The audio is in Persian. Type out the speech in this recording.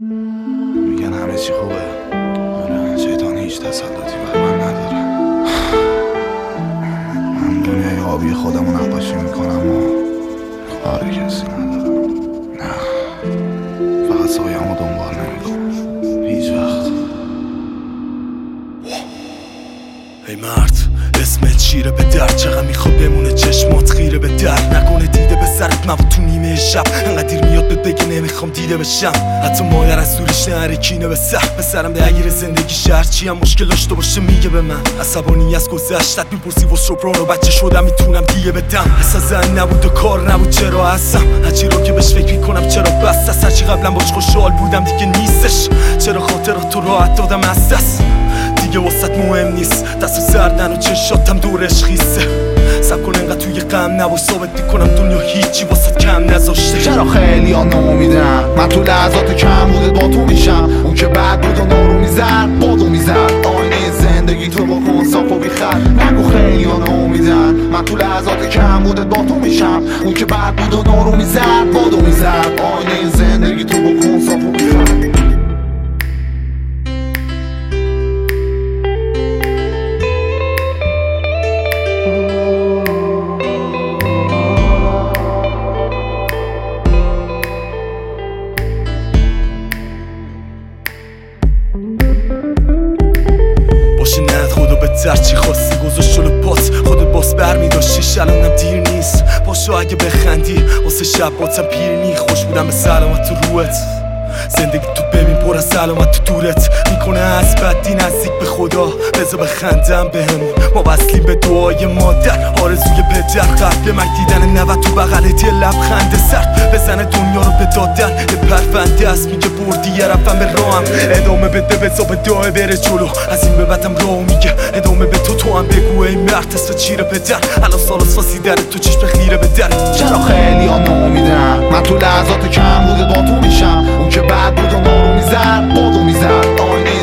میگن همه چی خوبه. آره، شیطان هیچ تسلطی بر من نداره. من دنیای آبی خودمو نقاشی میکنم و کار کسی ندارم. نه، فقط سایه‌مو دنبال نمیکنم هیچ وقت. ای مرد اسمت چیره به در، چقدر میخواد بمونه چشمات خیره به در، نکنه دیده به سرت مبود تو نیمه شب، انقدر دیر میاد بهت بگه نمیخوام دیده بشم، حتی مادر از دورش نهره کینه به سر به سرم درگیر زندگی شهر چی هم مشکل داشته باشه میگه به من، عصبانی از گذشتت میپرسی و صبران و بچه شدم میتونم دیگه بدم، اصلا زن نبود و کار نبود چرا هستم، هرچی رو که بهش فکر میکنم چرا بس است، هرچی قبلا باش خوشحال بودم دیگه نیستش، چرا خاطرات تو راحت دادم از دست دیگه واسط مهم نیست، دستو سردن و چشاتم دورش خیسه، سب کن انقدر توی غم نباش، ثابت میکنم دنیا هیچی واسط کم نذاشته. چرا خیلی ها ناامیدن، من تو لحظات کم بودت با تو میشم، اون که بعد بود و نارو میزد بادو میزد، آینه زندگی تو با کن صاف و بیخر، نگو خیلی ها ناامیدن، من تو لحظات کم بودت با تو میشم، اون که بعد بود و نارو میزد بادو میزد، آینه زندگی تو با کن صاف و بیخر. باشه نه خدا بهتر چی خواستی گذاشت جلو پات، خودت باس برمی داشتیش الانم دیر نیست، باشو اگه بخندی واسه شب باتم پیر نی، خوش بودم به سلامت تو روحت، زندگی تو ببین پر از سلامت تو دورت میکنه از بدی نزدیک به خدا، بذار بخندم بهمون ما وصلیم به دعای مادر، آرزوی پدر قبل مرگ دیدن نوت تو بغلت یه لبخند سرد بزنه دنیا رو به دادن، یه پرونده است میگه بردی یه رفتم به راهم، ادامه بده بذار به دعای بره جلو، از این به بعدم راهو میگه ادامه به تو هم بگو ای مرد اسم چیره پدر، الان سالاس فاسیدن تو چشم خیره به در. چرا خیلی ها ناامیدن، من تو لحظات کم بوده با تو میشم، اون که بعد بود و نارو میزد بادو میزد، آینه